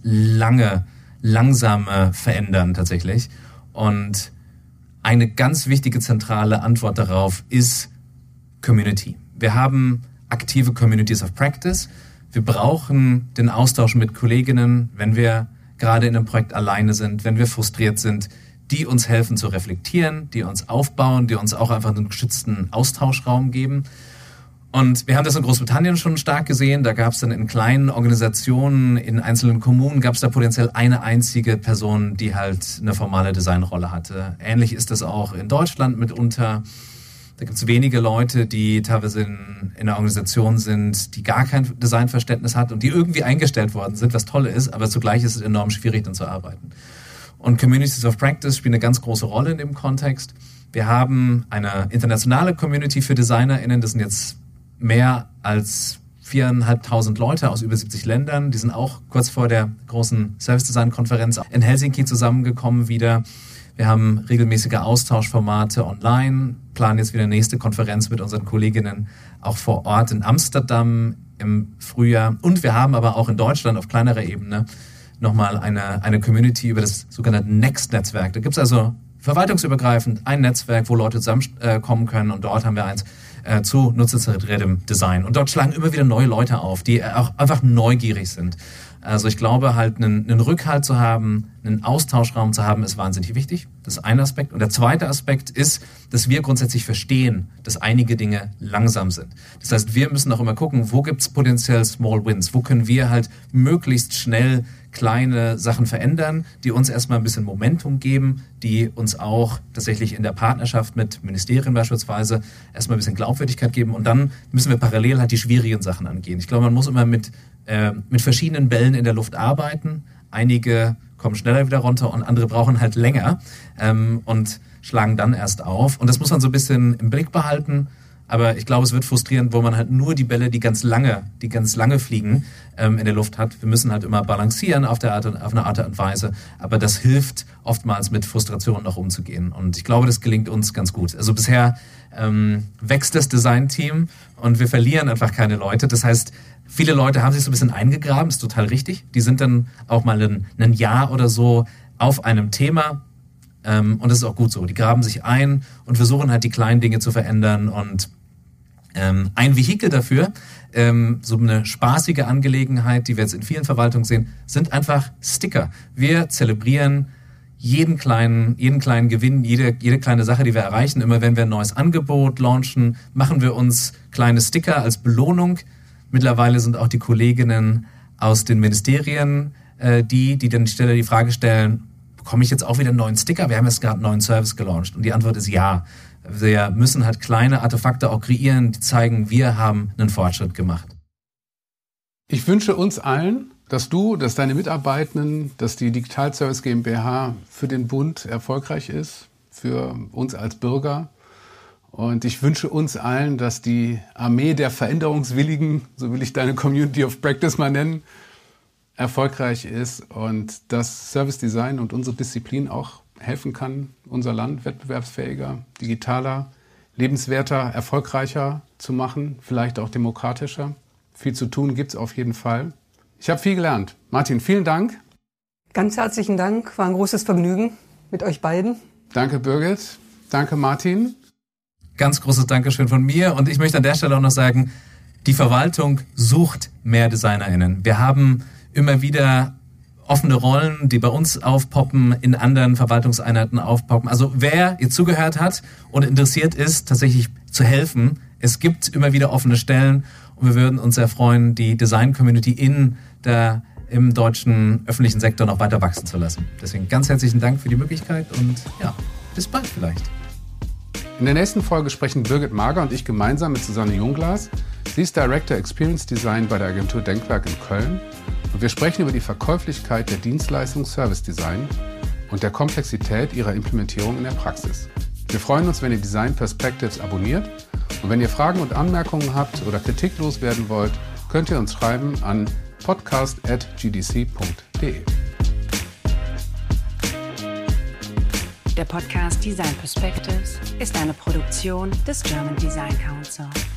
Speaker 3: langsame Verändern tatsächlich. Und eine ganz wichtige zentrale Antwort darauf ist Community. Wir haben aktive Communities of Practice. Wir brauchen den Austausch mit Kolleginnen, wenn wir gerade in einem Projekt alleine sind, wenn wir frustriert sind, die uns helfen zu reflektieren, die uns aufbauen, die uns auch einfach einen geschützten Austauschraum geben. Und wir haben das in Großbritannien schon stark gesehen. Da gab es dann in kleinen Organisationen, in einzelnen Kommunen, gab es da potenziell eine einzige Person, die halt eine formale Designrolle hatte. Ähnlich ist das auch in Deutschland mitunter. Da gibt es wenige Leute, die teilweise in einer Organisation sind, die gar kein Designverständnis hat und die irgendwie eingestellt worden sind, was toll ist, aber zugleich ist es enorm schwierig, dann zu arbeiten. Und Communities of Practice spielen eine ganz große Rolle in dem Kontext. Wir haben eine internationale Community für DesignerInnen, das sind jetzt mehr als 4.500 Leute aus über 70 Ländern. Die sind auch kurz vor der großen Service-Design-Konferenz in Helsinki zusammengekommen wieder. Wir haben regelmäßige Austauschformate online, planen jetzt wieder eine nächste Konferenz mit unseren Kolleginnen auch vor Ort in Amsterdam im Frühjahr. Und wir haben aber auch in Deutschland auf kleinerer Ebene nochmal eine Community über das sogenannte Next-Netzwerk. Da gibt es also verwaltungsübergreifend ein Netzwerk, wo Leute zusammenkommen können, und dort haben wir eins zu nutzerzentriertem Design. Und dort schlagen immer wieder neue Leute auf, die auch einfach neugierig sind. Also ich glaube halt, einen Rückhalt zu haben, einen Austauschraum zu haben, ist wahnsinnig wichtig. Das ist ein Aspekt. Und der zweite Aspekt ist, dass wir grundsätzlich verstehen, dass einige Dinge langsam sind. Das heißt, wir müssen auch immer gucken, wo gibt es potenziell Small Wins? Wo können wir halt möglichst schnell kleine Sachen verändern, die uns erstmal ein bisschen Momentum geben, die uns auch tatsächlich in der Partnerschaft mit Ministerien beispielsweise erstmal ein bisschen Glaubwürdigkeit geben. Und dann müssen wir parallel halt die schwierigen Sachen angehen. Ich glaube, man muss immer mit verschiedenen Bällen in der Luft arbeiten. Einige kommen schneller wieder runter und andere brauchen halt länger und schlagen dann erst auf. Und das muss man so ein bisschen im Blick behalten. Aber ich glaube, es wird frustrierend, wo man halt nur die Bälle, die ganz lange fliegen, in der Luft hat. Wir müssen halt immer balancieren auf eine Art und Weise. Aber das hilft oftmals, mit Frustrationen noch umzugehen. Und ich glaube, das gelingt uns ganz gut. Also bisher wächst das Design-Team und wir verlieren einfach keine Leute. Das heißt, viele Leute haben sich so ein bisschen eingegraben, ist total richtig. Die sind dann auch mal ein Jahr oder so auf einem Thema. Und das ist auch gut so. Die graben sich ein und versuchen halt die kleinen Dinge zu verändern. Und ein Vehikel dafür, so eine spaßige Angelegenheit, die wir jetzt in vielen Verwaltungen sehen, sind einfach Sticker. Wir zelebrieren jeden kleinen Gewinn, jede kleine Sache, die wir erreichen. Immer wenn wir ein neues Angebot launchen, machen wir uns kleine Sticker als Belohnung. Mittlerweile sind auch die Kolleginnen aus den Ministerien die dann die Frage stellen, bekomme ich jetzt auch wieder einen neuen Sticker? Wir haben jetzt gerade einen neuen Service gelauncht. Und die Antwort ist ja. Wir müssen halt kleine Artefakte auch kreieren, die zeigen, wir haben einen Fortschritt gemacht.
Speaker 1: Ich wünsche uns allen, dass deine Mitarbeitenden, dass die Digital Service GmbH für den Bund erfolgreich ist, für uns als Bürger. Und ich wünsche uns allen, dass die Armee der Veränderungswilligen, so will ich deine Community of Practice mal nennen, erfolgreich ist und dass Service Design und unsere Disziplin auch helfen kann, unser Land wettbewerbsfähiger, digitaler, lebenswerter, erfolgreicher zu machen, vielleicht auch demokratischer. Viel zu tun gibt es auf jeden Fall. Ich habe viel gelernt. Martin, vielen Dank.
Speaker 4: Ganz herzlichen Dank. War ein großes Vergnügen mit euch beiden.
Speaker 1: Danke, Birgit. Danke, Martin.
Speaker 3: Ganz großes Dankeschön von mir. Und ich möchte an der Stelle auch noch sagen, die Verwaltung sucht mehr DesignerInnen. Wir haben immer wieder offene Rollen, die bei uns aufpoppen, in anderen Verwaltungseinheiten aufpoppen. Also wer ihr zugehört hat und interessiert ist, tatsächlich zu helfen, es gibt immer wieder offene Stellen und wir würden uns sehr freuen, die Design-Community im deutschen öffentlichen Sektor noch weiter wachsen zu lassen. Deswegen ganz herzlichen Dank für die Möglichkeit und ja, bis bald vielleicht.
Speaker 1: In der nächsten Folge sprechen Birgit Mager und ich gemeinsam mit Susanne Jungglas. Sie ist Director Experience Design bei der Agentur Denkwerk in Köln. Und wir sprechen über die Verkäuflichkeit der Dienstleistung Service Design und der Komplexität ihrer Implementierung in der Praxis. Wir freuen uns, wenn ihr Design Perspectives abonniert. Und wenn ihr Fragen und Anmerkungen habt oder Kritik loswerden wollt, könnt ihr uns schreiben an podcast@gdc.de.
Speaker 2: Der Podcast Design Perspectives ist eine Produktion des German Design Council.